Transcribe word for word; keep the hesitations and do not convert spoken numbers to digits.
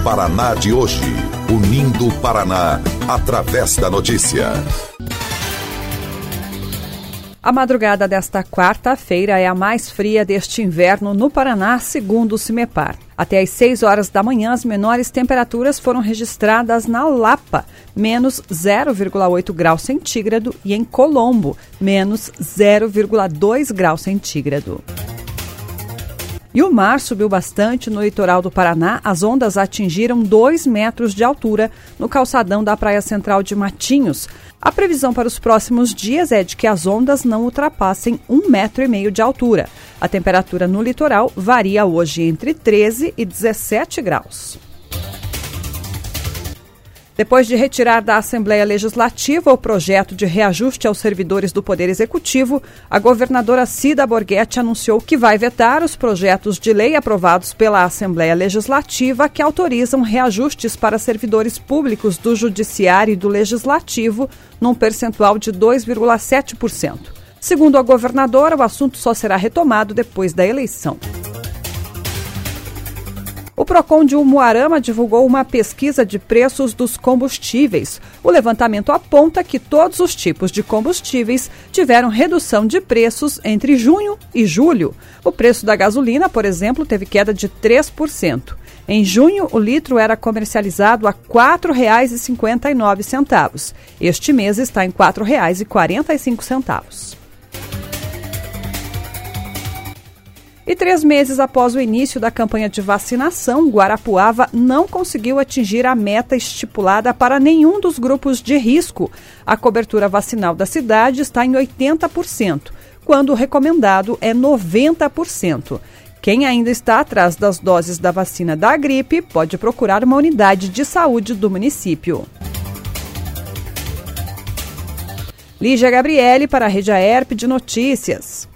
Paraná de hoje, unindo o Paraná através da notícia. A madrugada desta quarta-feira é a mais fria deste inverno no Paraná, segundo o CIMEPAR. Até às seis horas da manhã, as menores temperaturas foram registradas na Lapa, menos zero vírgula oito graus centígrado, e em Colombo, menos zero vírgula dois graus centígrado. E o mar subiu bastante no litoral do Paraná. As ondas atingiram dois metros de altura no calçadão da Praia Central de Matinhos. A previsão para os próximos dias é de que as ondas não ultrapassem um metro e meio de altura. A temperatura no litoral varia hoje entre treze e dezessete graus. Depois de retirar da Assembleia Legislativa o projeto de reajuste aos servidores do Poder Executivo, a governadora Cida Borghetti anunciou que vai vetar os projetos de lei aprovados pela Assembleia Legislativa que autorizam reajustes para servidores públicos do Judiciário e do Legislativo num percentual de dois vírgula sete por cento. Segundo a governadora, o assunto só será retomado depois da eleição. O Procon de Umuarama divulgou uma pesquisa de preços dos combustíveis. O levantamento aponta que todos os tipos de combustíveis tiveram redução de preços entre junho e julho. O preço da gasolina, por exemplo, teve queda de três por cento. Em junho, o litro era comercializado a quatro reais e cinquenta e nove centavos. Este mês está em quatro reais e quarenta e cinco centavos. E três meses após o início da campanha de vacinação, Guarapuava não conseguiu atingir a meta estipulada para nenhum dos grupos de risco. A cobertura vacinal da cidade está em oitenta por cento, quando o recomendado é noventa por cento. Quem ainda está atrás das doses da vacina da gripe pode procurar uma unidade de saúde do município. Lígia Gabriele para a Rede Aerp de Notícias.